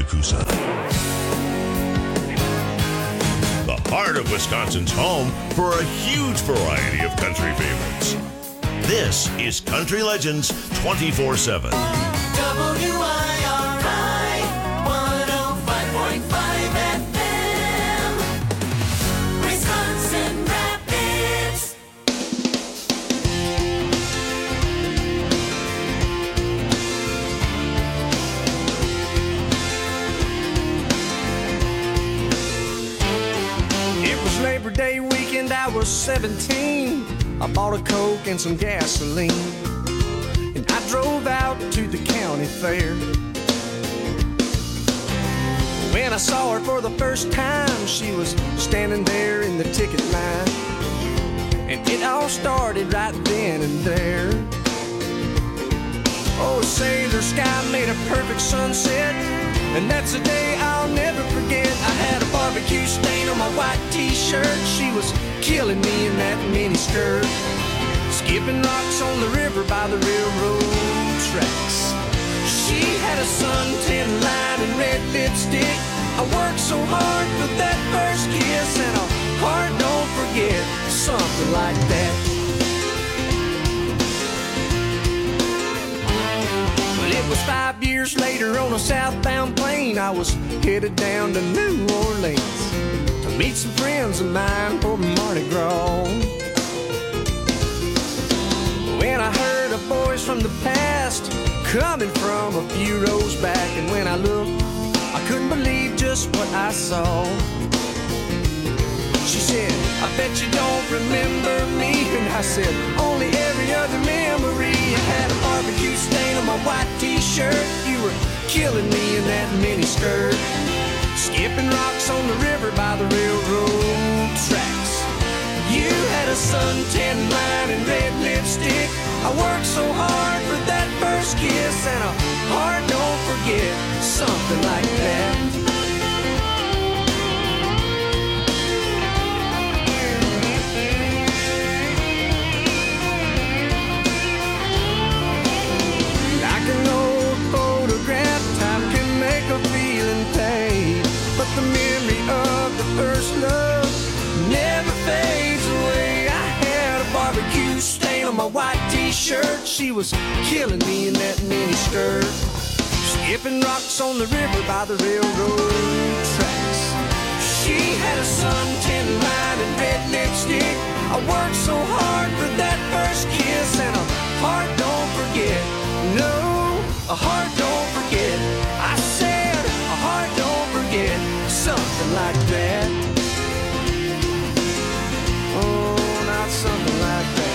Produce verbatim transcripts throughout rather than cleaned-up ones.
Coosa. The heart of Wisconsin's home for a huge variety of country favorites. This is Country Legends twenty-four seven. W I R I one oh five point five F M, Wisconsin Rapids. It was Labor Day weekend, I was seventeen. I bought a Coke and some gasoline, and I drove out to the county fair. When I saw her for the first time, she was standing there in the ticket line, and it all started right then and there. Oh, say, the sky made a perfect sunset, and that's a day I'll never forget. I had a barbecue stain on my white t-shirt. She was killing me in that mini skirt, skipping rocks on the river by the railroad tracks. She had a suntan line and red lipstick. I worked so hard for that first kiss, and a heart don't forget, something like that. Well, it was five years later on a southbound plane. I was headed down to New Orleans to meet some friends of mine for Mardi Gras. When I heard a voice from the past coming from a few rows back, and when I looked, I couldn't believe just what I saw. She said, I bet you don't remember me. And I said, only every other memory. I had a barbecue stain on my white t-shirt. You were killing me in that mini skirt, skipping rocks on the river by the railroad tracks. You had a suntan line and red lipstick. I worked so hard for that first kiss, and a heart don't forget, something like that. Like an old photograph, time can make a feeling fade, but the memory of the first love never fades away. I had a barbecue stain on my white t-shirt. She was killing me in that mini skirt, skipping rocks on the river by the railroad tracks. She had a suntan line and red lipstick. I worked so hard for that first kiss, and a heart don't forget. No, a heart don't forget. I said a heart don't forget, something like that. Oh, not something like that.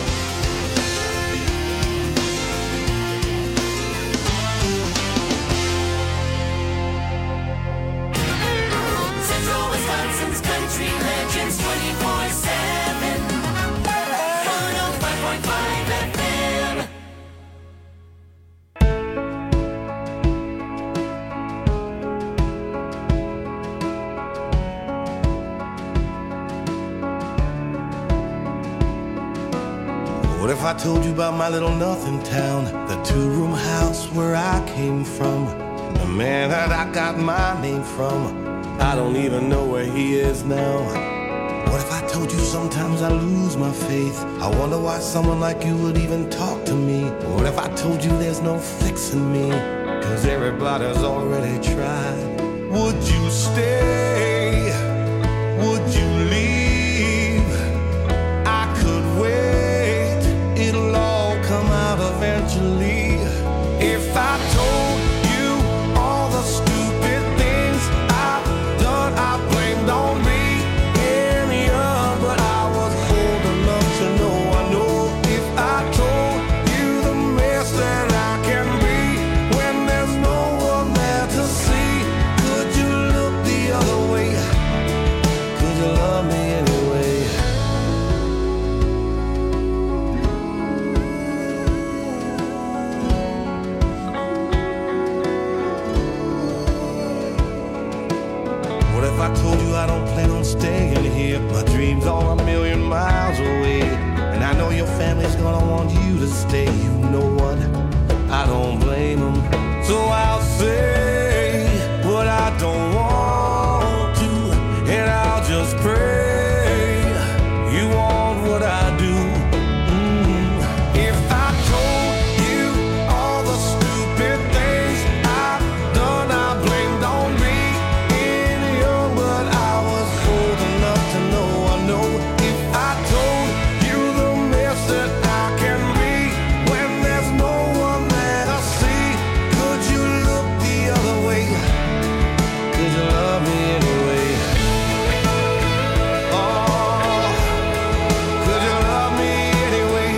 Central Wisconsin's Country Legends twenty-four seven, one oh five point five F M. What if I told you about my little nothing town, the two-room house where I came from, the man that I got my name from? I don't even know where he is now. What if I told you sometimes I lose my faith? I wonder why someone like you would even talk to me. What if I told you there's no fixing me, 'cause everybody's already tried? Would you stay? Would you leave? I could wait, it'll all come out eventually. If I told you all the stupid things I've done, I blamed on me and young, but I was old enough to know I know. If I told you the mess that I can be when there's no one there to see, could you look the other way? Could you love me anyway? What if I told you I don't plan on staying here? My dreams are a million miles away, and I know your family's gonna want you to stay. You know what? I don't blame them. So I'll say don't want to, and I'll just pray you want what I do. Mm. If I told you all the stupid things I've done, I blamed on me. In young, but I was old enough to know I know. If I told you the mess that I can be when there's no one that I see, could you look the other way? Could you love me anyway? Oh, could you love me anyway?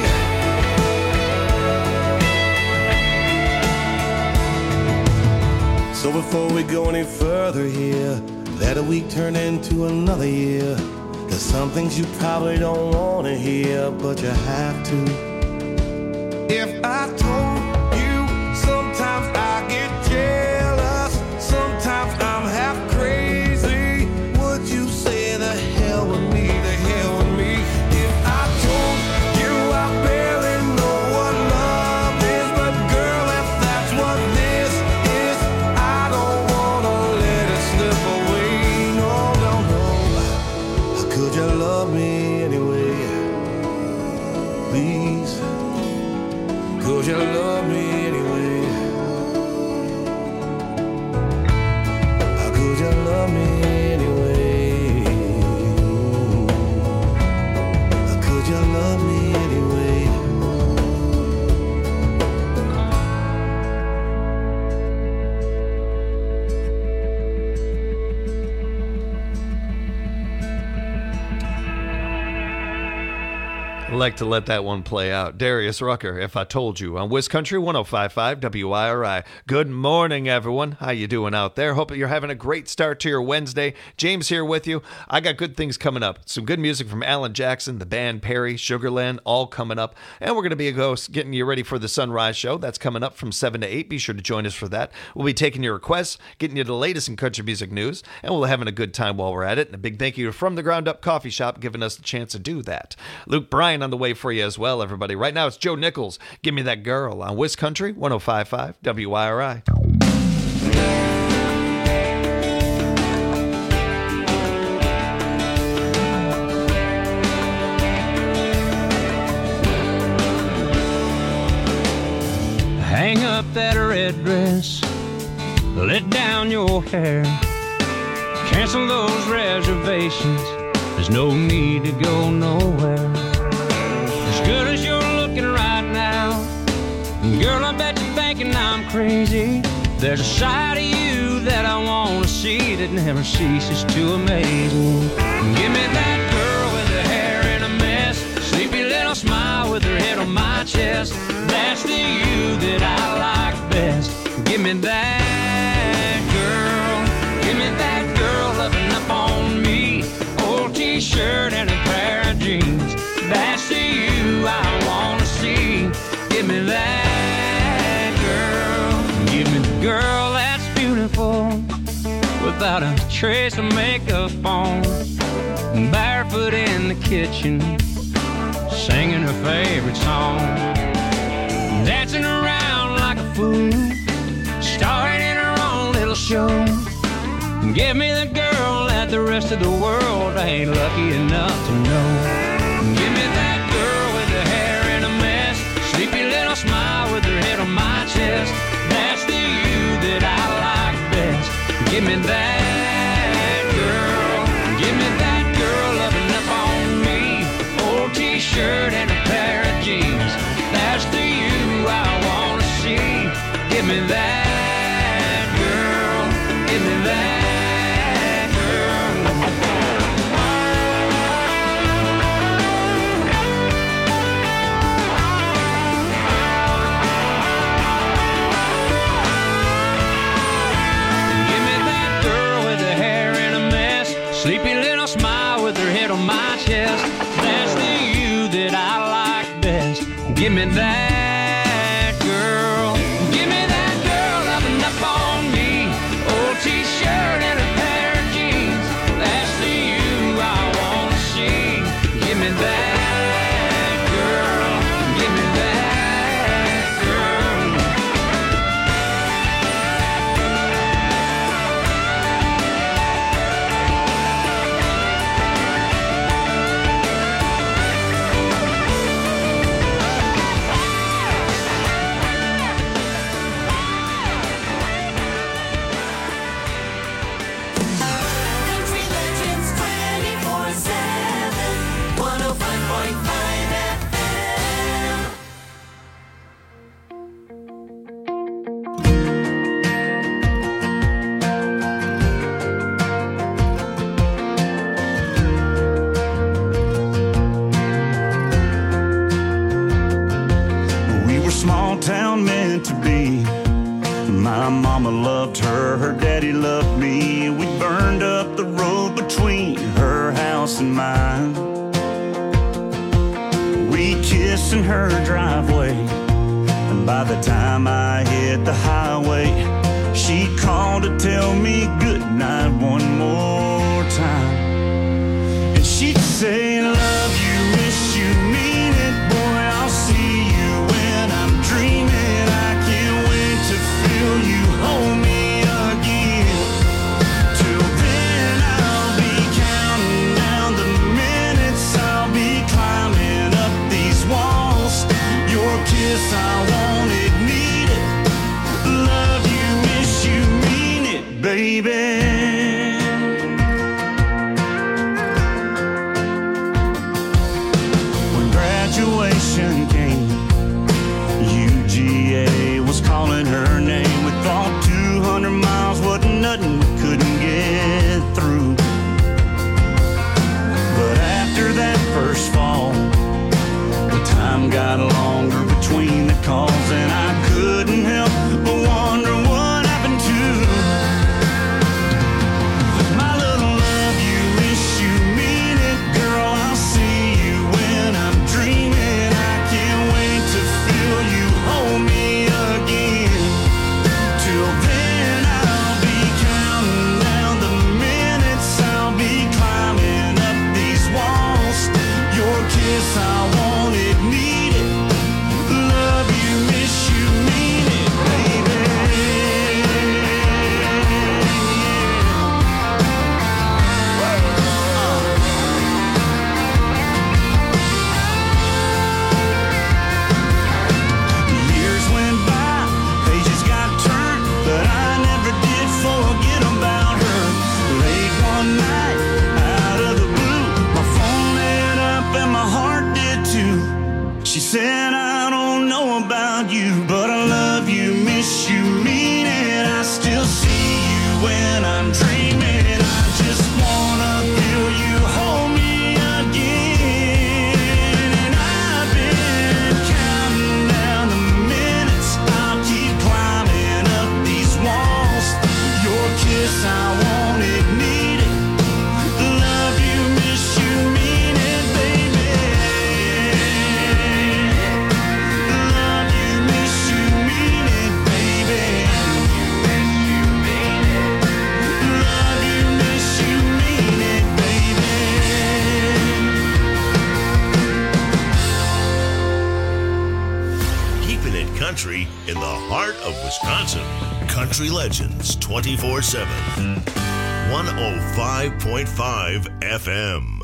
So before we go any further here, let a week turn into another year. There's some things you probably don't want to hear, but you have to. If I told you sometimes I get jealous, sometimes I'm half crazy, would you say the hell with me, the hell with me? If I told you I barely know what love is, but girl, if that's what this is, I don't wanna let it slip away. No, no, no. Could you love me anyway? Please. Could you love me anyway? Could you love me anyway? Could you love me anyway? I like to let that one play out. Darius Rucker, If I Told You, on Wiz Country one oh five point five W I R I. Good morning, everyone. How you doing out there? Hope you're having a great start to your Wednesday. James here with you. I got good things coming up. Some good music from Alan Jackson, the band Perry, Sugarland, all coming up. And we're going to be getting you ready for the Sunrise Show. That's coming up from seven to eight. Be sure to join us for that. We'll be taking your requests, getting you the latest in country music news, and we'll having a good time while we're at it. And a big thank you to From the Ground Up Coffee Shop giving us the chance to do that. Luke Bryan on the way for you as well, everybody. Right now, it's Joe Nichols. Give Me That Girl on Wiz Country one oh five point five W I R I. Hang up that red dress, let down your hair, cancel those reservations, there's no need to go nowhere. As good as you're looking right now, girl, I bet you're thinking I'm crazy. There's a side of you that I want to see that never ceases to amaze me. Give me that girl with her hair in a mess, sleepy little smile with her head on my chest. That's the you that I like best. Give me that girl, give me that girl loving up on me. Old t-shirt and a pair of jeans. That's the you I want to see. Give me that girl, give me the girl that's beautiful, without a trace of makeup on, barefoot in the kitchen, singing her favorite song, dancing around like a fool, starring in her own little show. Give me the girl that the rest of the world ain't lucky enough to know. Give me that girl with her hair in a mess, sleepy little smile with her head on my chest. That's the you that I like best. Give me that girl, give me that girl loving up on me. Old t-shirt and a pair of jeans. That's the you I want to see. Give me that girl, give me that. Sleepy little smile with her head on my chest. That's the you that I like best. Give me that girl. Give me that girl loving up on me. Old t-shirt and a pair of jeans. That's the you I want to see. Give me that girl. Give me that girl. said he loved me. We burned up the road between her house and mine. We kissed in her driveway, and by the time I hit the highway, she called to tell me goodnight one more time. And she'd say, love you, miss you, mean it, boy, I'll see you when I'm dreaming. I can't wait to feel you hold me again. Till then I'll be counting down the minutes, I'll be climbing up these walls. Your kiss, I want it, need it. Love you, miss you, mean it, baby. Graduation came, U G A was calling her name. We thought two hundred miles wasn't nothing we couldn't get through. But after that first fall, the time got longer between the calls, and I couldn't help but wonder what happened to my little love you, miss you, mean it, girl, I'll see you when I'm dreaming. I can't wait to feel you hold me again. Till then I'll be counting down the minutes, I'll be climbing up these walls. Your kiss, I want it, need it. Love you, miss you, mean it, baby. Years went by, pages got turned, but I never did forget about her. Late one night, out of the blue, my phone lit up and my heart did too. She said, I don't know about you, but I love you, miss you, mean it. I still see you when I'm dreaming. I just wanna feel you hold me again. And I've been counting down the minutes, I'll keep climbing up these walls. Your kiss, I want it, need it. Love you, miss you, mean it, baby. Love you, miss you, mean it, baby. Love you, miss you, mean it, baby. Keeping it country in the heart of Wisconsin. Country Legends twenty-four seven. one oh five point five F M.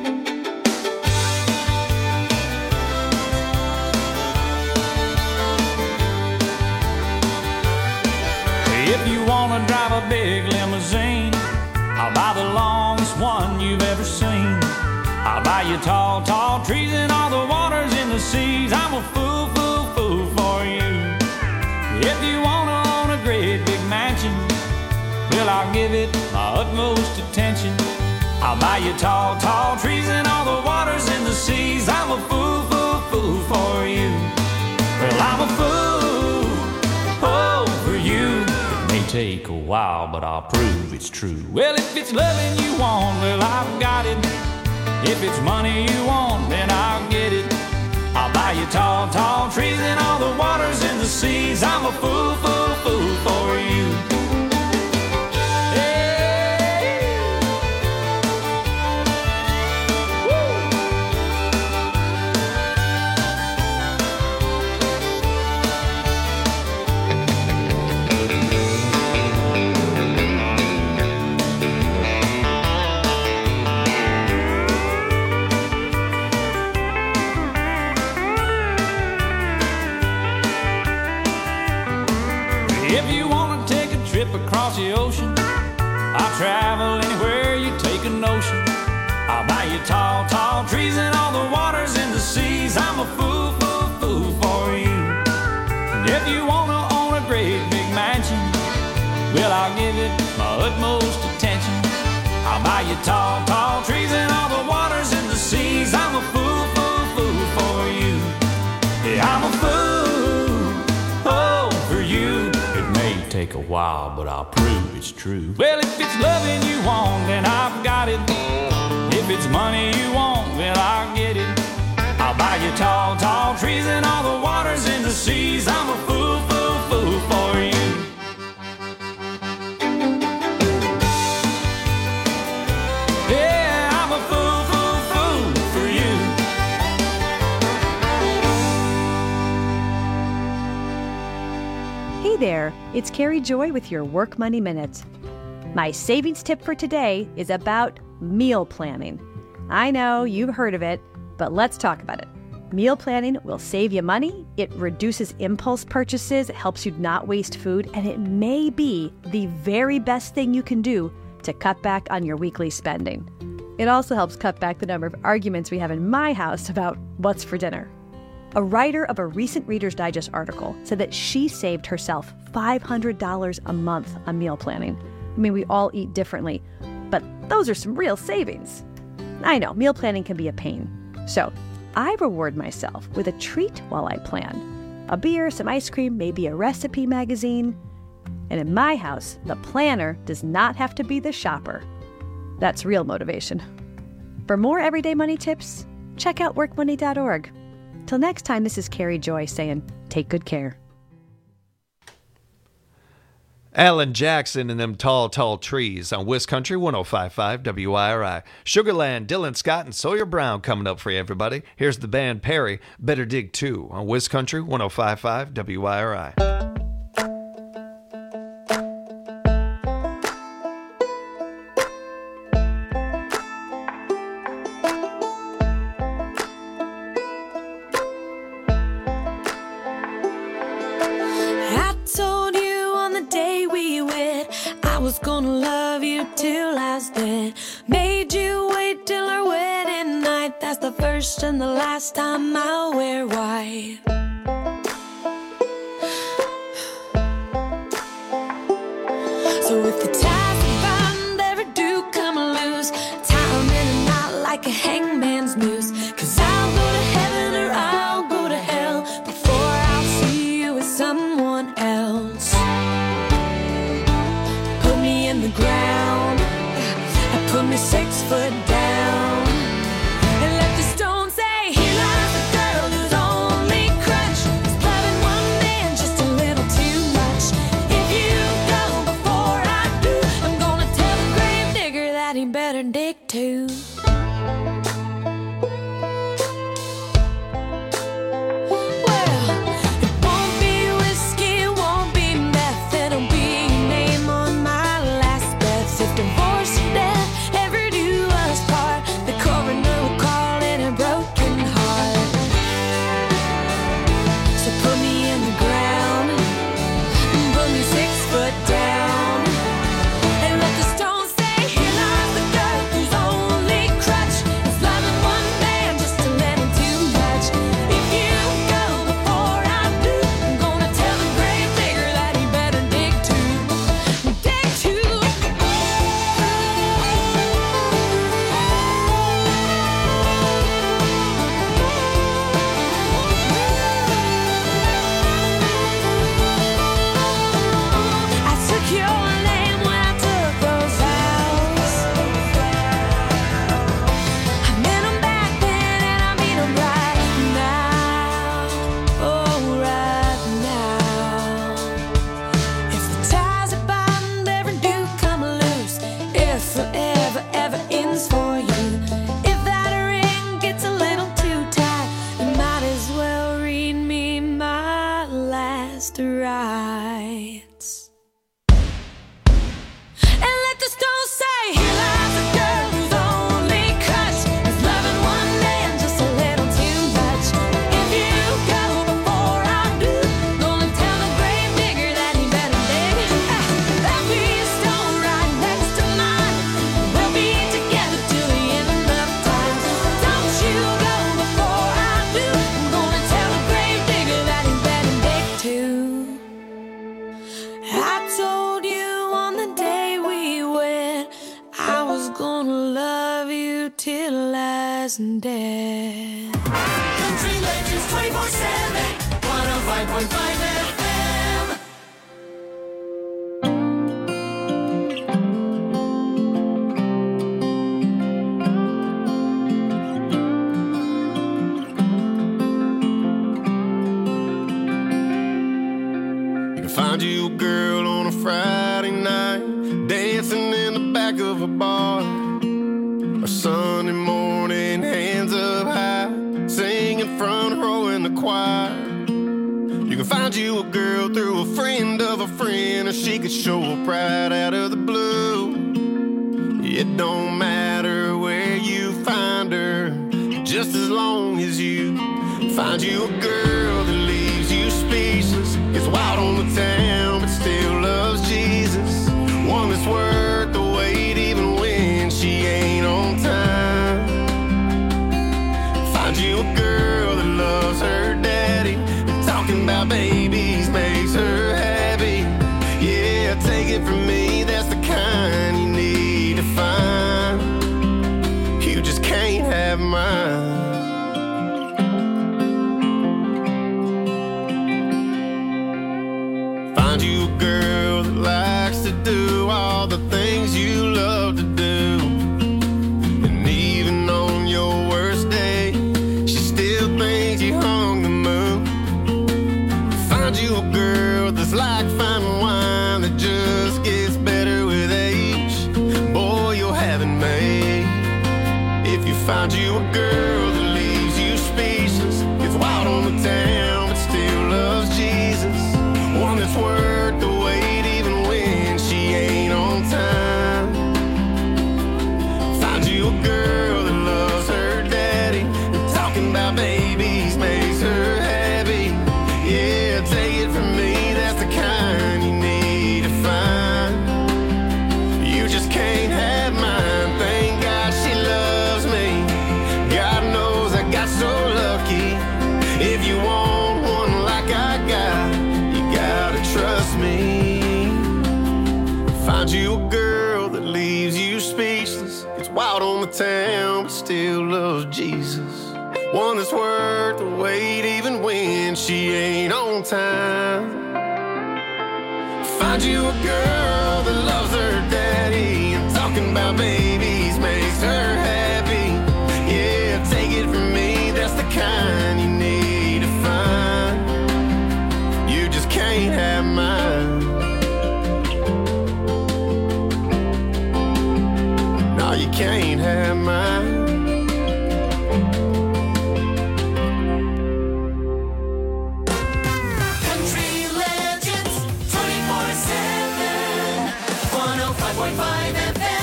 If you wanna drive a big limousine, I'll buy the longest one you've ever seen. I'll buy you tall, tall trees and all the waters in the seas. I'm a fool, fool, fool for you. If you wanna own a great big mansion, well, I'll give it my utmost attention. I'll buy you tall, tall trees and all the waters in the seas. I'm a fool, fool, fool for you. Well, I'm a fool, oh, for you. It may take a while, but I'll prove it's true. Well, if it's loving you want, well, I've got it. If it's money you want, then I'll get it. I'll buy you tall, tall trees and all the waters in the seas. I'm a fool, fool, fool for you. If you want to take a trip across the ocean, I'll travel anywhere you take a notion. I'll buy you tall, tall trees and all the waters in the seas. I'm a fool, fool, fool for you. And if you want to own a great big mansion, well, I'll give it my utmost attention. I'll buy you tall, tall trees and all the waters in the seas. I'm a fool, fool, fool for you. Yeah, I'm a fool, oh, for you. It may take a while, but I'll prove it's true. true. Well, if it's loving you want, then I've got it. If it's money you want, well, I'll get it. I'll buy you tall, tall trees and all the waters in the seas. I'm a fool, fool, fool for you. Yeah, I'm a fool, fool, fool for you. Hey there, it's Carrie Joy with your Work Money Minute. My savings tip for today is about meal planning. I know you've heard of it, but let's talk about it. Meal planning will save you money, it reduces impulse purchases, it helps you not waste food, and it may be the very best thing you can do to cut back on your weekly spending. It also helps cut back the number of arguments we have in my house about what's for dinner. A writer of a recent Reader's Digest article said that she saved herself five hundred dollars a month on meal planning. I mean, we all eat differently, but those are some real savings. I know, meal planning can be a pain. So I reward myself with a treat while I plan. A beer, some ice cream, maybe a recipe magazine. And in my house, the planner does not have to be the shopper. That's real motivation. For more everyday money tips, check out work money dot org. Till next time, this is Carrie Joy saying, take good care. Alan Jackson and them tall, tall trees on Wiz Country one oh five point five W I R I. Sugarland, Dylan Scott, and Sawyer Brown coming up for you, everybody. Here's the band Perry, Better Dig two on Wiz Country one oh five point five W I R I. Was gonna love you till I was dead. Made you wait till our wedding night. That's the first and the last time I'll wear white. So if the ties we bind ever do come loose, tie 'em in a knot like a hangman's noose. 'Cause I'll go to heaven or I'll go to hell before I'll see you with someone else. In the ground, I put me six foot down, and let the stone say, here lies the girl whose only crutch is loving one man just a little too much. If you go before I do, I'm gonna tell the grave digger that he better dig too. Rights. And let the stone say, here lies a girl whose only crutch is loving one man just a little too much. If you go before I do, gonna tell the grave digger that he better dig. There'll be a stone right next to mine. We'll be together till the end of time. Don't you go before I do, I'm gonna tell the grave digger that he better dig too. I told you on the day we wed, I was gonna love you till I was dead. Country Legends twenty-four seven, one oh five point five F M. dancing in the back of a bar, or Sunday morning, hands up high, singing front row in the choir. You can find you a girl through a friend of a friend, or she could show up right out of the blue. It don't matter where you find her, just as long as you find you a girl that leaves you speechless, gets wild on the town but still loves Jesus. One that's worth the wait even when she ain't on time. Find you a girl that loves her daddy, and talking about babies makes her happy. Yeah, take it from me, that's the kind you need to find. You just can't have mine. Find you a girl that likes to do all the things you love to do, and even on your worst day, she still thinks you hung the moon. Find you a girl that's like fine wine that just gets better with age. Boy, you'll have it made. If you find you a girl that leaves you speechless, gets wild on the town but still loves Jesus. One that's worth the wait even when she ain't on time. Find you a girl that loves her daddy, and talking about babies makes her happy. Yeah, take it from me, that's the kind you need to find. You just can't have mine. Thank God she loves me. God knows I got so lucky. If you want one like I got, trust me. Find you a girl that leaves you speechless, gets wild on the town but still loves Jesus. One that's worth the wait even when she ain't on time. Find you a girl that loves her daddy, and talking about babies makes her happy. Yeah, take it from me, that's the kind you need to find. You just can't have mine. No, you can't have mine. Country Legends twenty-four seven, one oh five point five F M.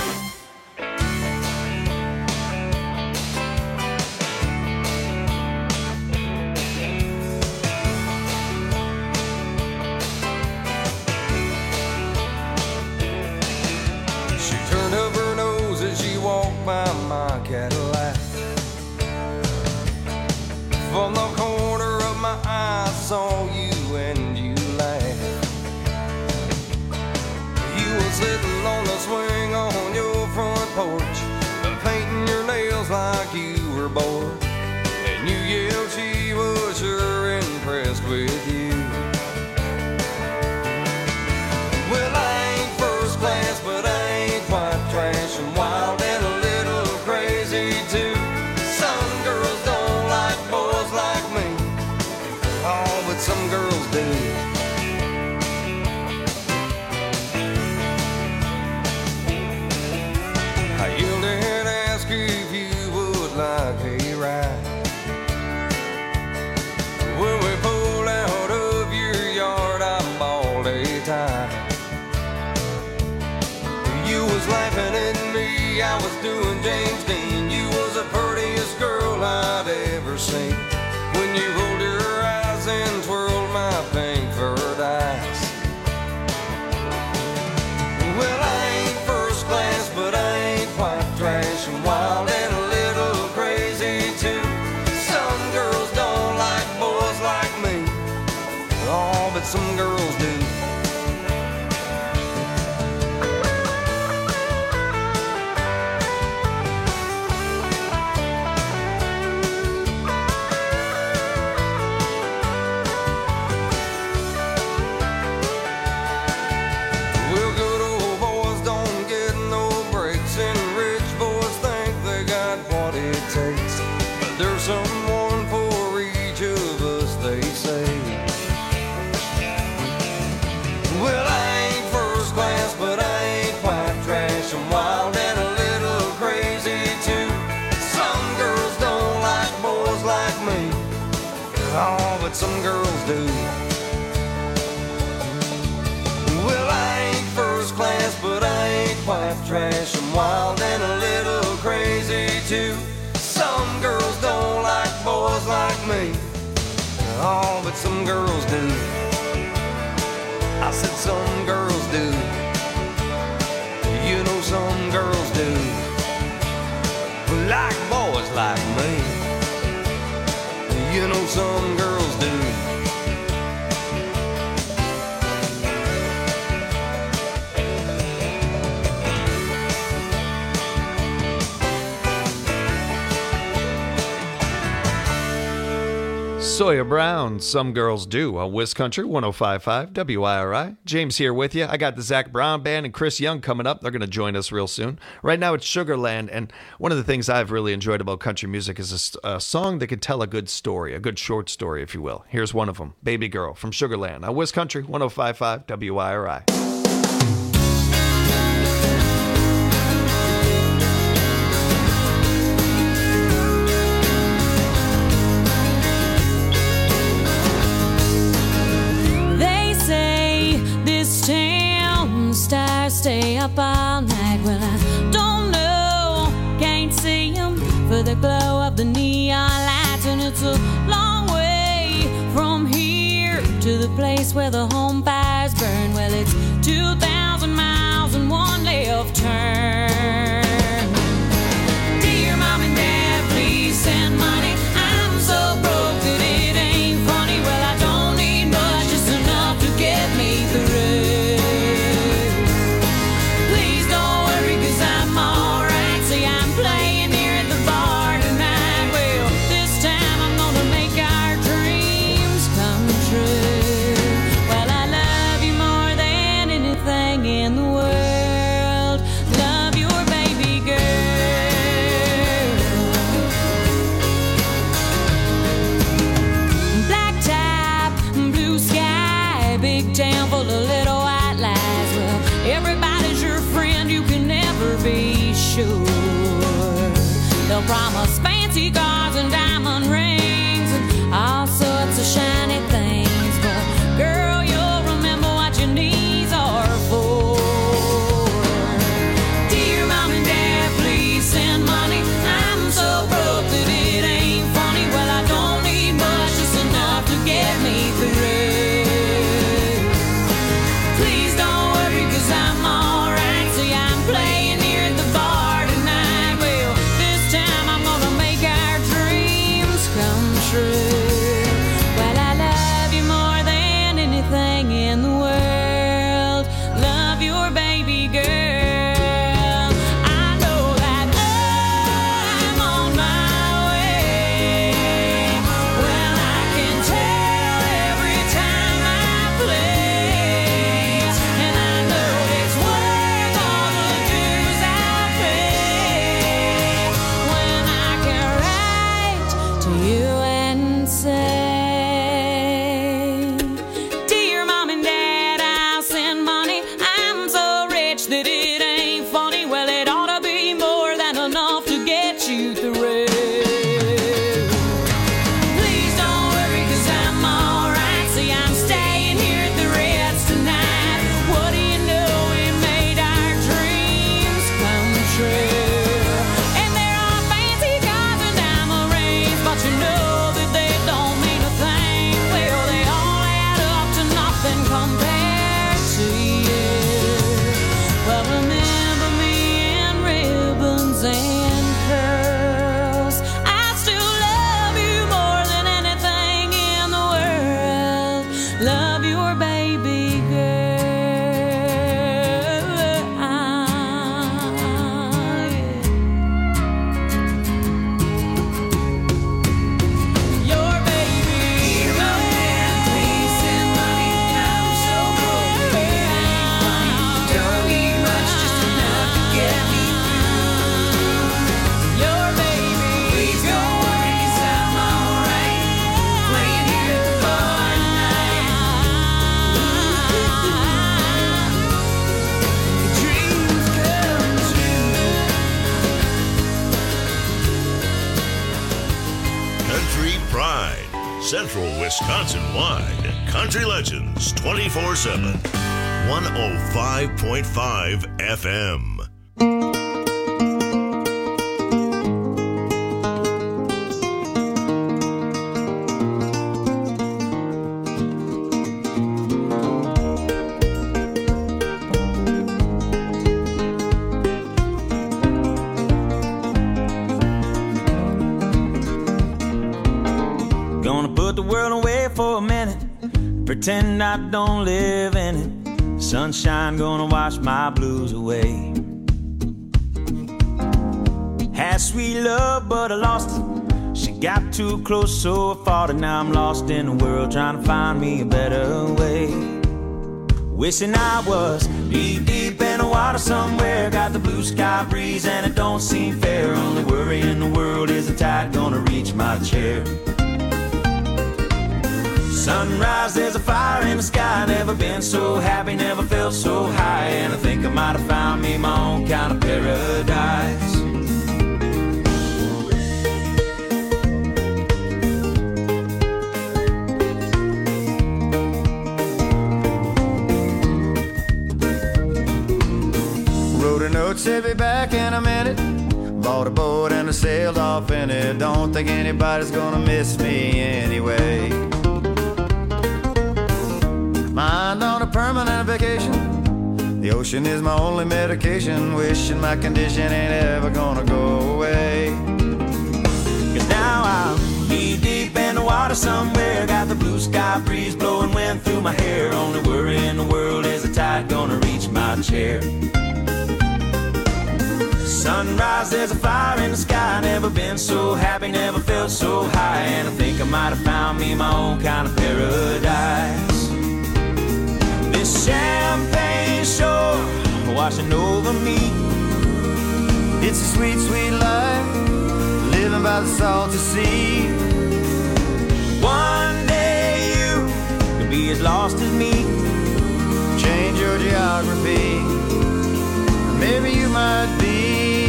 By my Cadillac, from the corner of my eye I saw you and you laughed. You were sitting on the swing on your front porch, painting your nails like you were bored, and you yelled she was sure impressed with you. Well, I ain't first class, but I ain't quite trash and wild and a little crazy too. Some girls don't like boys like me, oh, but some girls do. I yelled and asked if you would like a ride. When we pulled out of your yard, I bawled a tie. You was laughing at me, I was doing James Dean. You was the prettiest girl I'd ever seen. When you rolled your eyes and twirled my pink furred eyes. Well, I ain't first class, but I ain't quite trash and wild and a little crazy too. Some girls don't like boys like me, oh, but some girls do. trash. I'm wild and a little crazy too. Some girls don't like boys like me. Oh, but some girls do. I said some girls do. You know some girls do. Like boys like me. You know some girls do. Sawyer Brown, Some Girls Do, on Wiz Country one oh five point five W I R I. James here with you. I got the Zach Brown Band and Chris Young coming up. They're going to join us real soon. Right now it's Sugarland, and one of the things I've really enjoyed about country music is a, s- a song that can tell a good story, a good short story, if you will. Here's one of them, Baby Girl from Sugarland on Wiz Country one oh five point five W I R I. Stars stay up all night. Well, I don't know, can't see them for the glow of the neon lights. And it's a long way from here to the place where the home fires burn. Well, it's two thousand miles and one left turn. Dear Mom and Dad, please send money. I'm so broke that it ain't funny. Well, I don't need much, just enough to get me through. They'll promise fancy cars and diamond rings and all sorts of shiny things, but girl, you'll remember what your knees are for. Dear Mom and Dad, please send money. I'm so broke that it ain't funny. Well, I don't need much, just enough to get me through. Please don't worry, 'cause I'm alright. See, I'm playing here at the bar tonight. Well, this time I'm gonna make our dreams come true. Well, I love you more than anything in the world. Love your baby girl. I know that I'm on my way. Well, I can tell every time I play, and I know it's worth all the dues I pay when I can write to you and say, Dear Mom and Dad, I'll send money. I'm so rich that it ain't funny. Well, it ought to be more than enough to get you through. Please don't worry, 'cause I'm alright. See, I'm staying here at the Ritz tonight. What do you know, we made our dreams come true. And there are fancy cars and diamond rings, but you know that they don't mean a thing. Well, they all add up to nothing compared to you. Well, remember me in ribbons and curls. I still love you more than anything in the world. Love your baby girl. Your baby girl. Please send money. I'm so broke that it ain't funny. Don't need much, just enough to get me through. Your baby. Please don't worry, 'cause I'm alright. Playing here at the bar tonight. Dreams come true. Country Pride, Central Wisconsin-wide. Country Legends twenty-four seven. one oh five point five F M. Gonna put the world away for a minute, pretend I don't live in it. Sunshine gonna wash my blues away. Had sweet love, but I lost it. She got too close, so I fought it. Now I'm lost in the world, trying to find me a better way. Wishing I was deep, deep in the water somewhere. Got the blue sky breeze and it don't seem fair. Only worry in the world is the tide gonna reach my chair. Sunrise, there's a fire in the sky. Never been so happy, never felt so high. And I think I might have found me my own kind of paradise. Wrote a note, said be back in a minute. Bought a boat and I sailed off in it. Don't think anybody's gonna miss me anyway. Mind on a permanent vacation. The ocean is my only medication. Wishing my condition ain't ever gonna go away. Cause now I'm knee deep in the water somewhere. Got the blue sky breeze blowing wind through my hair. Only worry in the world is the tide gonna reach my chair. Sunrise, there's a fire in the sky. Never been so happy, never felt so high. And I think I might have found me my own kind of paradise. This champagne shore washing over me. It's a sweet, sweet life, living by the salty sea. One day you could be as lost as me. Change your geography, maybe you might be.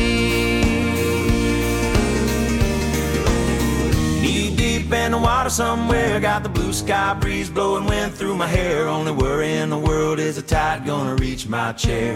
Knee deep in the water somewhere. Got the blue sky breeze blowing wind through my hair. Only worry in the world is the tide gonna reach my chair.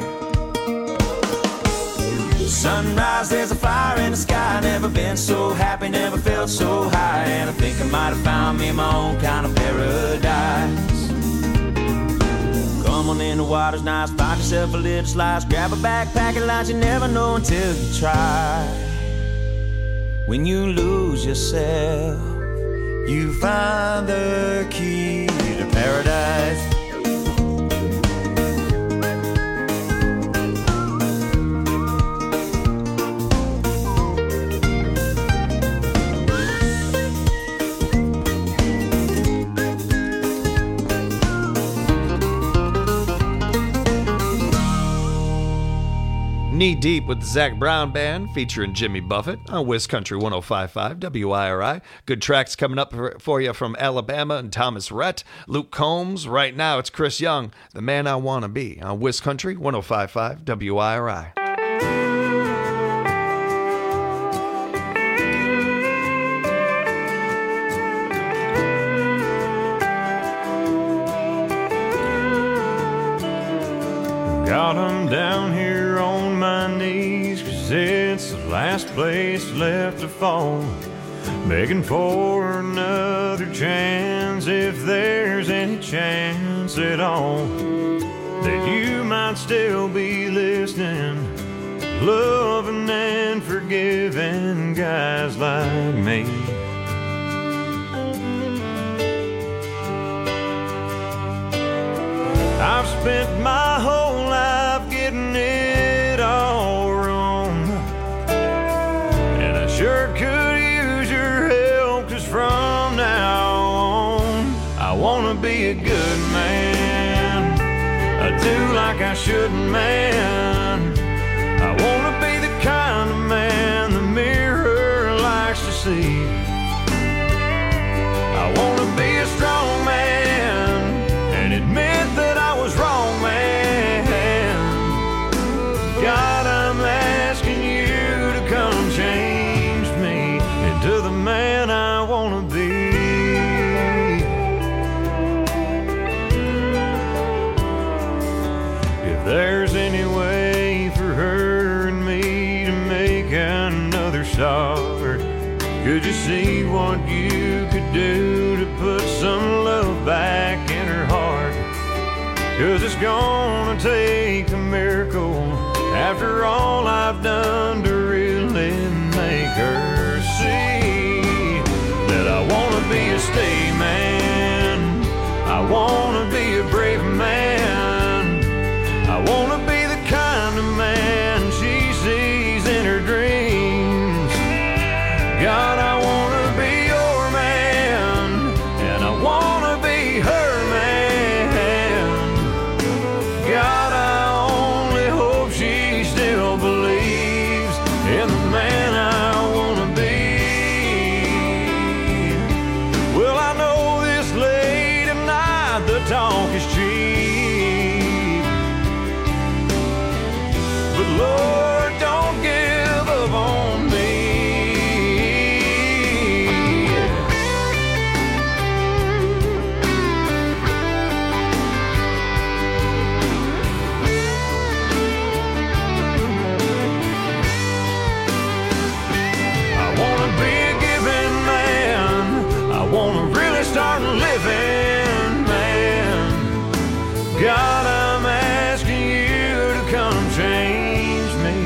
Sunrise, there's a fire in the sky. Never been so happy, never felt so high. And I think I might have found me my own kind of paradise. Come on in, the water's nice. Find yourself a little slice. Grab a backpack and lunch. You never know until you try. When you lose yourself, you find the key to paradise. Knee Deep with the Zac Brown Band featuring Jimmy Buffett on Wiz Country one oh five point five W I R I. Good tracks coming up for, for you from Alabama and Thomas Rhett, Luke Combs. Right now it's Chris Young, The Man I Wanna Be on Wiz Country one oh five point five W I R I. Got 'em down here on my knees, 'cause it's the last place left to fall. Begging for another chance, if there's any chance at all that you might still be listening, loving and forgiving guys like me. I've spent my whole life getting it all wrong, and I sure could use your help, 'cause from now on I wanna be a good man. I do like I shouldn't, man. I wanna be the kind of man the mirror likes to see. I wanna be a strong man and admit that I was wrong, man. God, I'm asking you to come change me into the man I wanna be. If there's any way Could you see what you could do to put some love back in her heart? 'Cause it's gonna take a miracle after all I've done to really make her see that I wanna be a stay man, I wanna be a brave man, I wanna be the kind of man she sees in her dreams. God, I wanna be your man, and I wanna be her man. God, I only hope she still believes in the man I wanna be. Well, I know this late at night the talk is cheap, but Lord, don't give up on me. I wanna be a giving man, I wanna really start living, man. God, I'm asking you to come change me.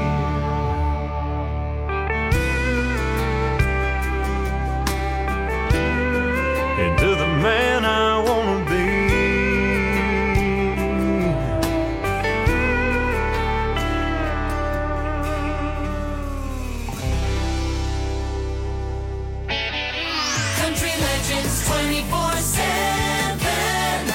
Into the man I wanna be. Country Legends twenty-four seven.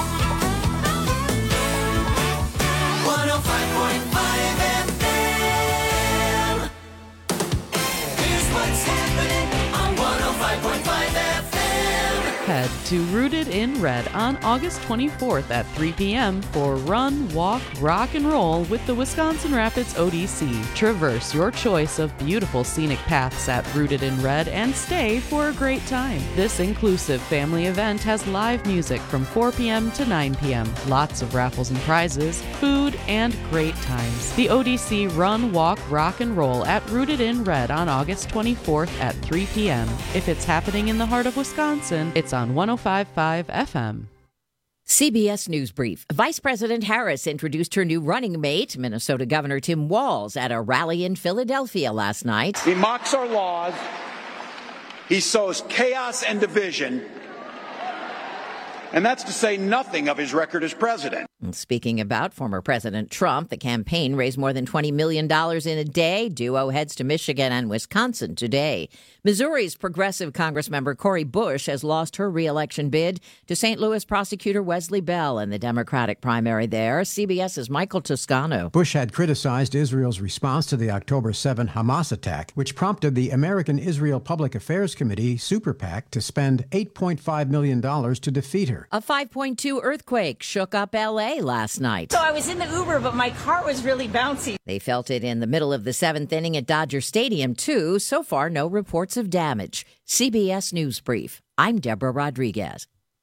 one oh five point five F M. Here's what's happening on one oh five point five F M. Head to Rooted in Red on August twenty-fourth at three p.m. for Run, Walk, Rock and Roll with the Wisconsin Rapids O D C. Traverse your choice of beautiful scenic paths at Rooted in Red and stay for a great time. This inclusive family event has live music from four p.m. to nine p.m., lots of raffles and prizes, food, and great times. The O D C Run, Walk, Rock and Roll at Rooted in Red on August twenty-fourth at three p.m. If it's happening in the heart of Wisconsin, it's on one oh five point five F M. C B S News Brief. Vice President Harris introduced her new running mate, Minnesota Governor Tim Walz, at a rally in Philadelphia last night. He mocks our laws. He sows chaos and division. And that's to say nothing of his record as president. And speaking about former President Trump, the campaign raised more than twenty million dollars in a day. Duo heads to Michigan and Wisconsin today. Missouri's progressive Congressmember Cori Bush has lost her reelection bid to Saint Louis prosecutor Wesley Bell in the Democratic primary there. CBS's Michael Toscano. Bush had criticized Israel's response to the October seventh Hamas attack, which prompted the American Israel Public Affairs Committee, Super PAC, to spend eight point five million dollars to defeat her. A five point two earthquake shook up L A last night. So I was in the Uber, but my car was really bouncy. They felt it in the middle of the seventh inning at Dodger Stadium, too. So far, no reports of damage. C B S News Brief. I'm Deborah Rodriguez.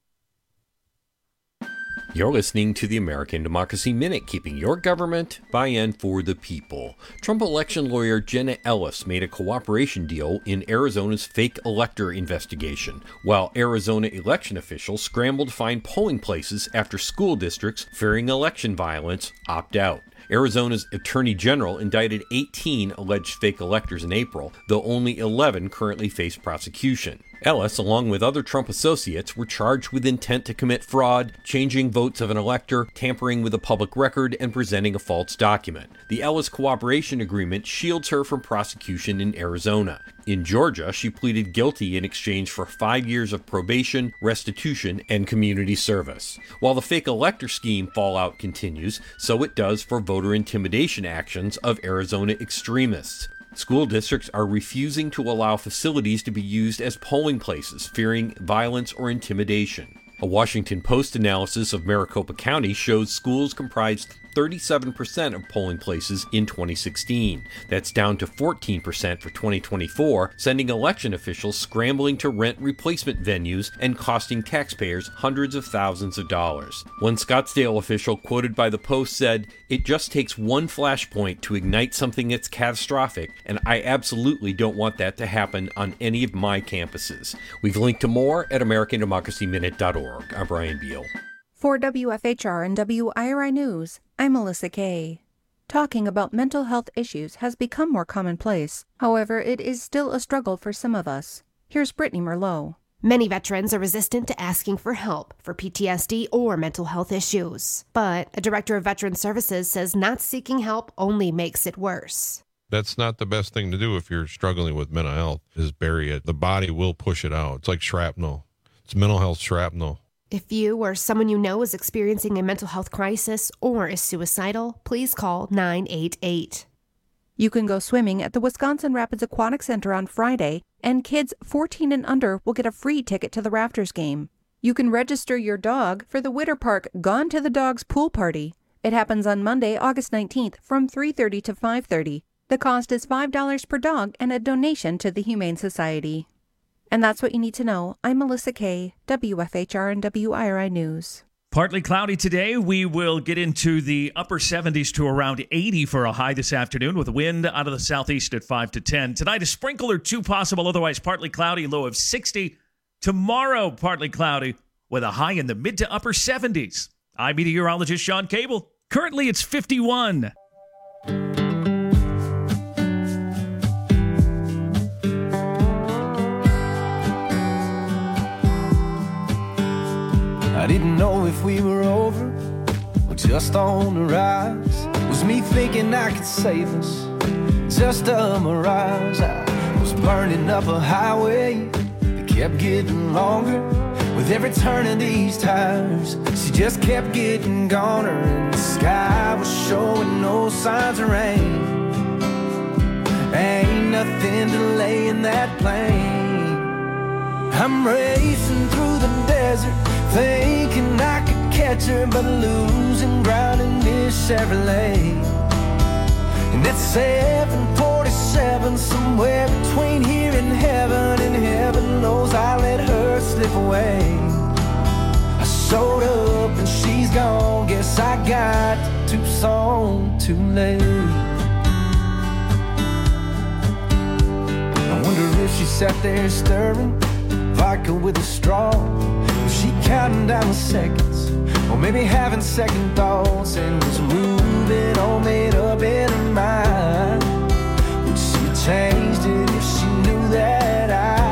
You're listening to the American Democracy Minute, keeping your government by and for the people. Trump election lawyer Jenna Ellis made a cooperation deal in Arizona's fake elector investigation, while Arizona election officials scrambled to find polling places after school districts fearing election violence opt out. Arizona's Attorney General indicted eighteen alleged fake electors in April, though only eleven currently face prosecution. Ellis, along with other Trump associates, were charged with intent to commit fraud, changing votes of an elector, tampering with a public record, and presenting a false document. The Ellis cooperation agreement shields her from prosecution in Arizona. In Georgia, she pleaded guilty in exchange for five years of probation, restitution, and community service. While the fake elector scheme fallout continues, so it does for voter intimidation actions of Arizona extremists. School districts are refusing to allow facilities to be used as polling places, fearing violence or intimidation. A Washington Post analysis of Maricopa County shows schools comprised thirty-seven percent of polling places in twenty sixteen. That's down to fourteen percent for twenty twenty-four, sending election officials scrambling to rent replacement venues and costing taxpayers hundreds of thousands of dollars. One Scottsdale official quoted by the Post said, "It just takes one flashpoint to ignite something that's catastrophic, and I absolutely don't want that to happen on any of my campuses." We've linked to more at American Democracy Minute dot org. I'm Brian Beal. For W F H R and W I R I News, I'm Melissa Kay. Talking about mental health issues has become more commonplace. However, it is still a struggle for some of us. Here's Brittany Merlot. Many veterans are resistant to asking for help for P T S D or mental health issues. But a director of Veteran Services says not seeking help only makes it worse. That's not the best thing to do if you're struggling with mental health, is bury it. The body will push it out. It's like shrapnel. It's mental health shrapnel. If you or someone you know is experiencing a mental health crisis or is suicidal, please call nine eight eight. You can go swimming at the Wisconsin Rapids Aquatic Center on Friday, and kids fourteen and under will get a free ticket to the Raptors game. You can register your dog for the Witter Park Gone to the Dogs pool party. It happens on Monday, August nineteenth from three thirty to five thirty. The cost is five dollars per dog and a donation to the Humane Society. And that's what you need to know. I'm Melissa Kay, W F H R and W I R I News. Partly cloudy today. We will get into the upper seventies to around eighty for a high this afternoon with wind out of the southeast at five to ten. Tonight, a sprinkle or two possible, otherwise partly cloudy, low of sixty. Tomorrow, partly cloudy with a high in the mid to upper seventies. I'm meteorologist Sean Cable. Currently, it's fifty-one. I didn't know if we were over or just on the rise. Was me thinking I could save us just a mirage? I was burning up a highway that kept getting longer with every turn of these tires. She just kept getting goner, and the sky was showing no signs of rain. Ain't nothing delaying that plane. I'm racing through the desert, thinking I could catch her, but losing ground in this Chevrolet. And it's seven forty-seven, somewhere between here and heaven, and heaven knows I let her slip away. I showed up and she's gone, guess I got to Tucson too late. I wonder if she sat there stirring vodka with a straw. Was she counting down the seconds, or maybe having second thoughts, and was moving all made up in her mind? Would she have changed it if she knew that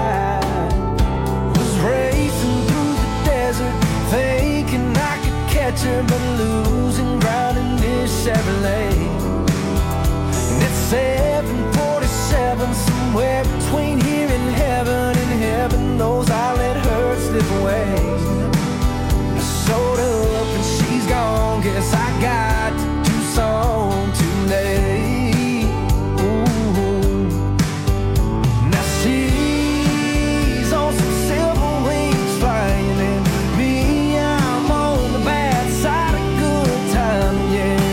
I was racing through the desert, thinking I could catch her, but losing ground in this Chevrolet? And it's seven forty-seven, somewhere between here and heaven, and heaven knows I let her slip away. I showed up and she's gone, guess I got to Tucson too late. Ooh. Now she's on some silver wings flying, and me, I'm on the bad side of good time,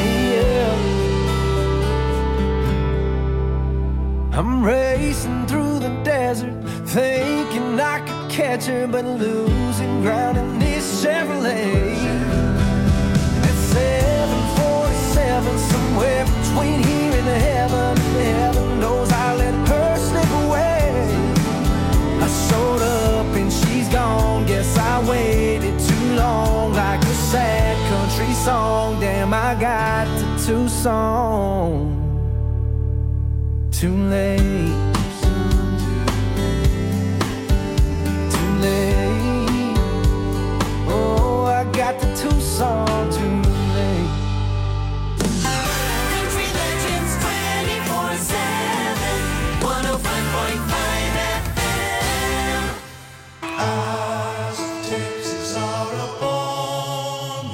yeah, yeah. I'm racing through the desert, thinking I could catch her, but losing ground in this Chevrolet. It's seven forty-seven, somewhere between here and heaven, and heaven knows I let her slip away. I showed up and she's gone, guess I waited too long, like a sad country song. Damn, I got to Tucson too late. Oh, I got the Tucson too late. Country Legends twenty-four seven, one oh five point five F M. Eyes of Texas are upon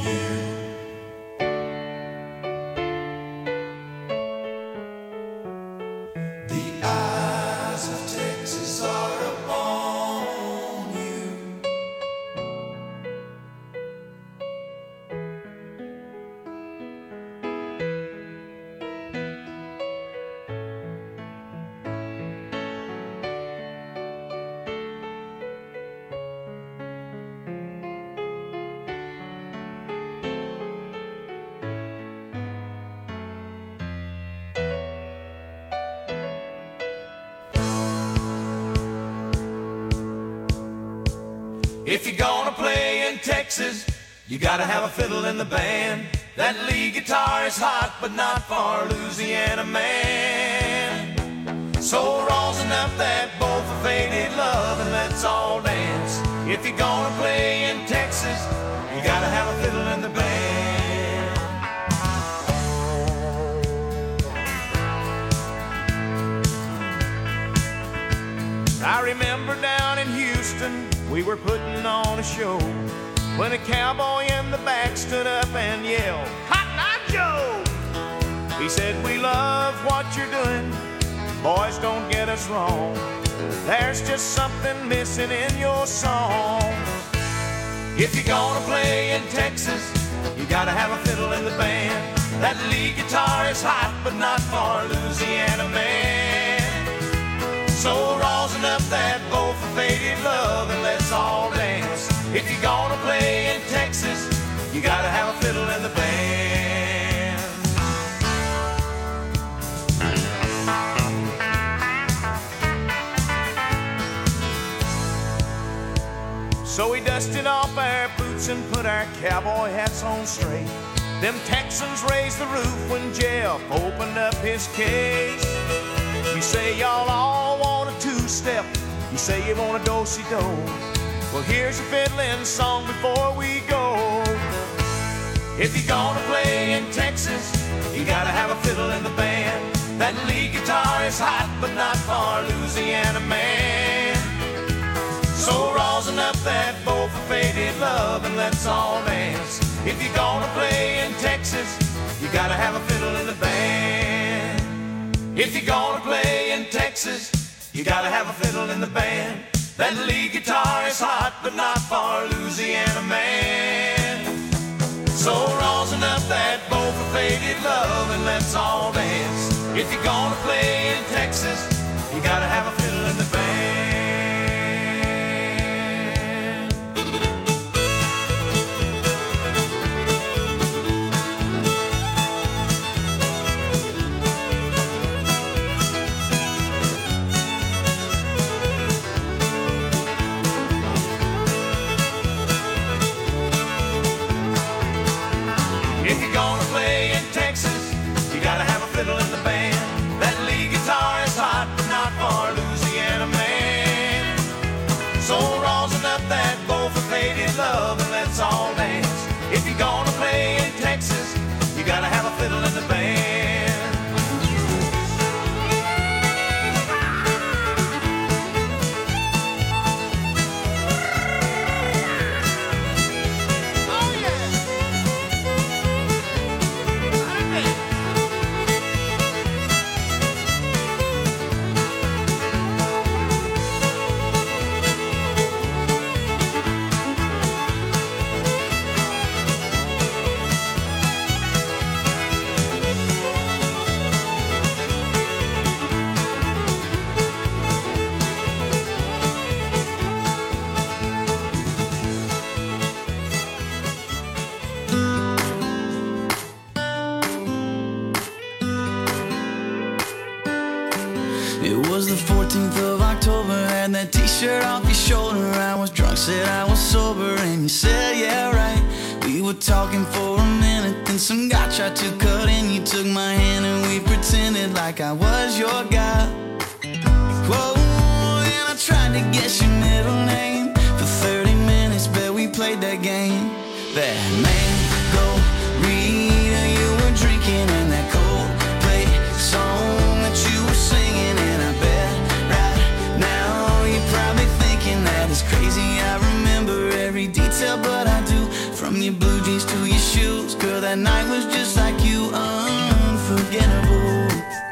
you. The eyes If you're gonna play in Texas, you gotta have a fiddle in the band. That lead guitar is hot, but not for a Louisiana man. So rosin up that bowl for faded love and let's all dance. If you're gonna play in Texas, you gotta have a fiddle in the band. I remember down in Houston, we were putting on a show when a cowboy in the back stood up and yelled, "Cotton Eye Joe!" He said, "We love what you're doing, boys, don't get us wrong. There's just something missing in your song. If you're gonna play in Texas, you gotta have a fiddle in the band. That lead guitar is hot, but not for a Louisiana man. So rosin up that bowl for faded love and let's all dance. If you're gonna play in Texas, you gotta have a fiddle in the band." So we dusted off our boots and put our cowboy hats on straight. Them Texans raised the roof when Jeff opened up his case. You say y'all all want a two-step, you say you want a do-si-do. Well, here's a fiddling song before we go. If you're gonna play in Texas, you gotta have a fiddle in the band. That lead guitar is hot, but not for a Louisiana man. So rosin up that bowl for faded love and let's all dance. If you're gonna play in Texas, you gotta have a fiddle in the band. If you're gonna play in Texas, you gotta have a fiddle in the band. That lead guitar is hot, but not for a Louisiana man. So rosin up that bowl for faded love and let's all dance. If you're gonna play in Texas, you gotta have a fiddle in the band. If you're gonna play in Texas, you gotta have a fiddle in the band. That lead guitar is hot, but not for a Louisiana man. So rosin up that bowl for faded love and let's all dance. If you're gonna play in Texas, you gotta have a fiddle in the band. It was the fourteenth of October, had that t-shirt off your shoulder. I was drunk, said I was sober, and you said, yeah, right. We were talking for a minute, then some guy tried to cut in. You took my hand and we pretended like I was your guy. Whoa, and I tried to guess your middle name. For thirty minutes, bet we played that game. That mango Rita you were drinking, and that Coldplay song that you were singing. And I bet right now you're probably thinking that it's crazy I remember every detail, but I do. From your blue jeans to your shoes, girl, that night was just like you, unforgettable.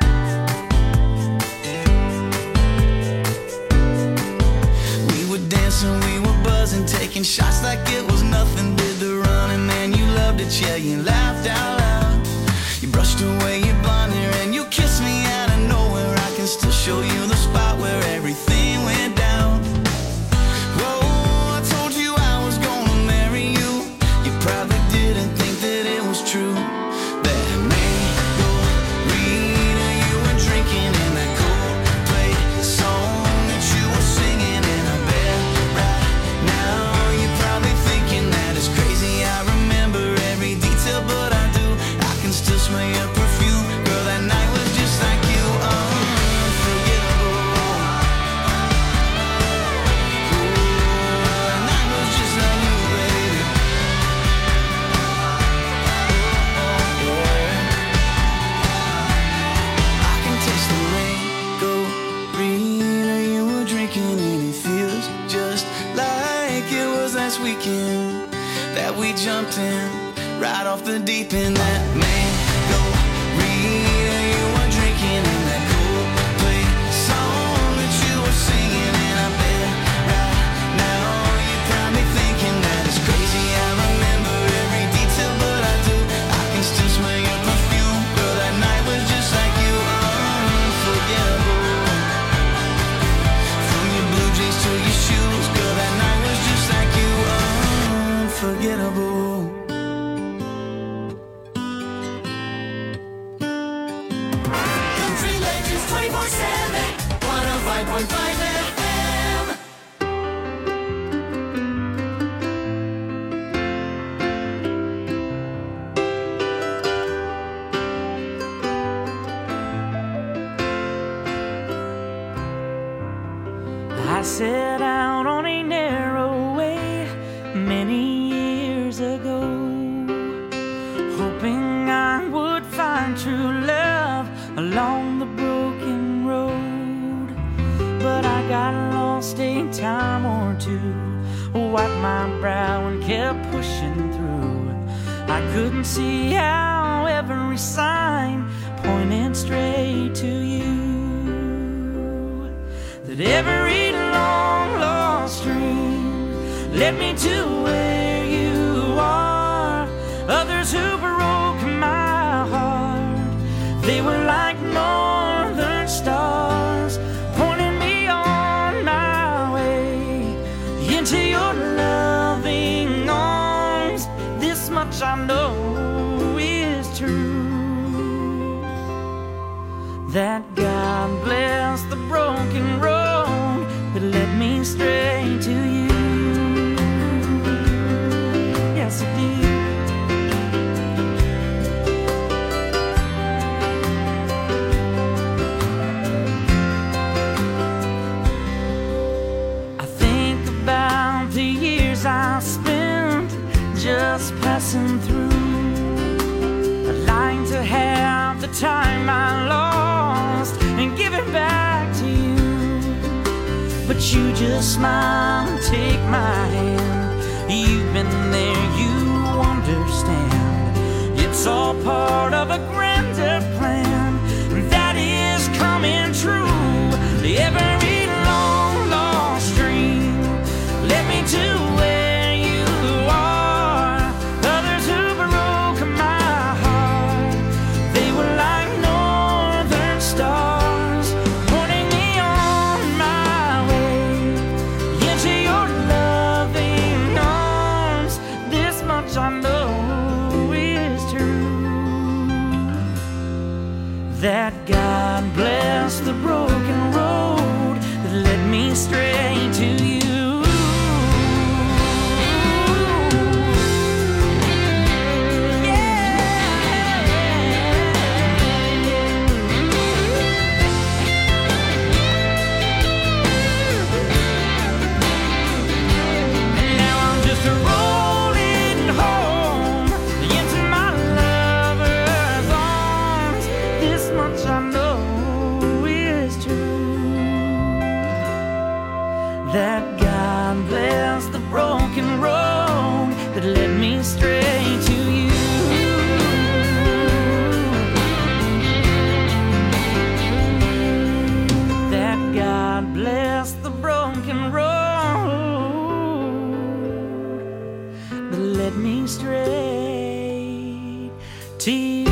We were dancing, we were buzzing, taking shots like it was nothing. Did the running, man, you loved it, yeah, you laughed out loud. You brushed away your blonde hair and you kissed me out of nowhere. I can still show you the spot where everything went down. Whoa, I told you I was gonna marry you. You probably didn't think that it was true. That mango Rita you were drinking, and that Coldplay song that you were singing. And I bet right now last weekend that we jumped in right off the deep end. That mango Rita you were drinking in that Coldplay song that you were singing, and I bet right now you got me thinking that it's crazy. I remember every detail, but I do. I can still smell your perfume. Girl, that night was just like you, unforgettable. From your blue jeans to your shoes, girl, that night was just like you, unforgettable. Country Legends twenty-four seven, one oh five point five F M. I set out on a narrow way many years ago, hoping I would find true love along the broken road. But I got lost a time or two, wiped my brow and kept pushing through. I couldn't see how every sign pointed straight to you, that every long lost dream led me to where you are. Others who broke my heart, they were like northern stars, pointing me on my way into your loving arms. This much I know is true, that God bless the broken road that led me straight to you. Yes, it did. I think about the years I spent just passing through. I'd like to have the time I lost and give it back to you, but you just smile and take my hand. You've been there, you understand. It's all part of a grander plan that is coming true. Every long lost dream led me to where you are. Others who broke my heart, they were like northern stars, pointing me on my way into your loving arms. This much I know is true, that God bless the broken road that led me straight to you. That God bless the broken road that led me straight to you. That God bless the broken road that led me straight to you.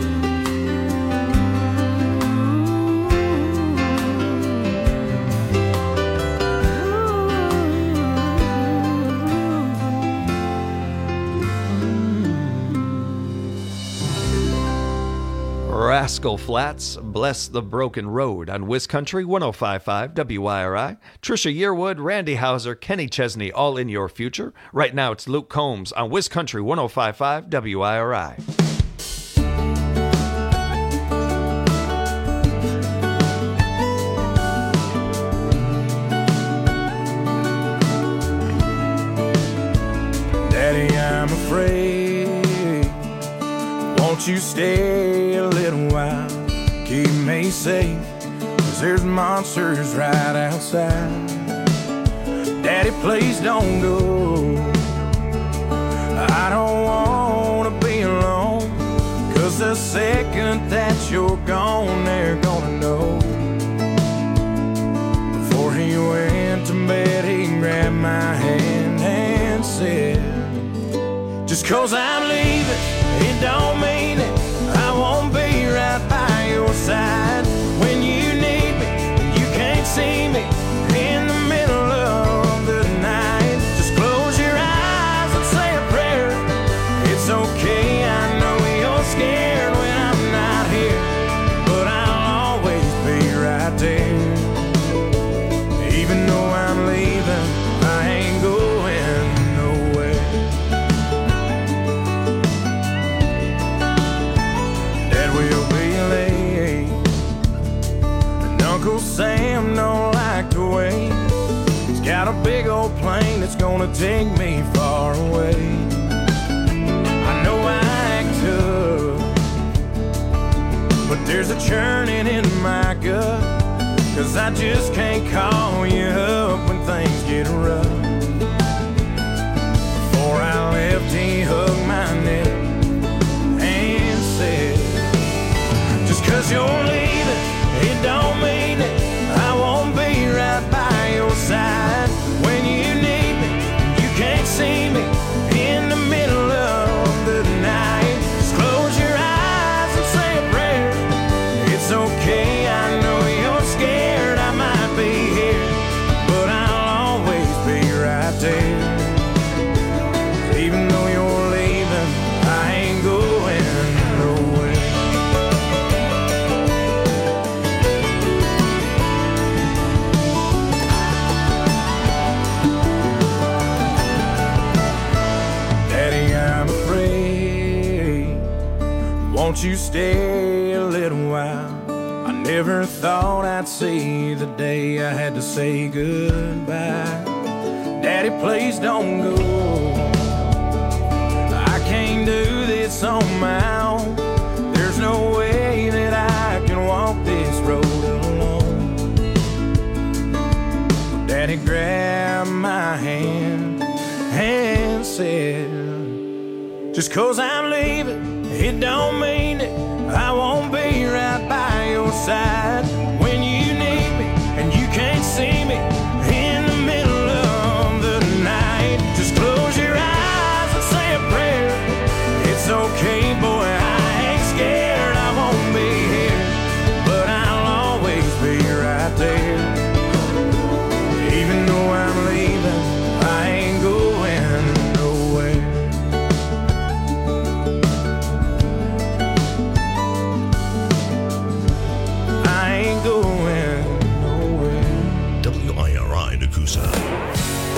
Rascal Flatts, Bless the Broken Road on Wiz Country one oh five point five W I R I. Trisha Yearwood, Randy Houser, Kenny Chesney, all in your future. Right now it's Luke Combs on Wiz Country one oh five point five W I R I. Daddy, I'm afraid. Won't you stay a little while? Keep me safe, 'cause there's monsters right outside. Daddy, please don't go. I don't wanna be alone, 'cause the second that you're gone, they're gonna know. Before he went to bed, he grabbed my hand and said, just 'cause I'm leaving, it don't mean it. I won't be right by your side when you need me. You can't see me in the middle of the night. Just close your eyes and say a prayer. It's okay, I know you're scared when I'm not here, but I'll always be right there. Even though I'm leaving, I ain't going nowhere. Dad will be late, and Uncle Sam don't like to wait. He's got a big old plane that's gonna take me far away. I know I act tough, but there's a churning in my gut, 'cause I just can't call you up when things get rough. Before I left, he hugged my neck and said, just 'cause you're leaving, it don't mean it. I won't be right by your side when you need me. You can't see me in the middle of the night. Just close your eyes and say a prayer. It's okay, I know you're scared. I might be here, but I'll always be right there. Even though you're leaving, I ain't going nowhere. Daddy, I'm afraid. Won't you stay a little while? I never thought I'd see the day I had to say goodbye. Daddy, please don't go. I can't do this on my own. There's no way that I can walk this road alone. Daddy grabbed my hand and said, just 'cause I'm leaving, it don't mean it. I won't be right by your side when you need me, and you can't see me in the middle of the night. Just close your eyes and say a prayer. It's okay, boy, I ain't scared. I won't be here, but I'll always be right there. Even though I'm leaving, I ain't going nowhere. I ain't going nowhere. W I R I Nakusa.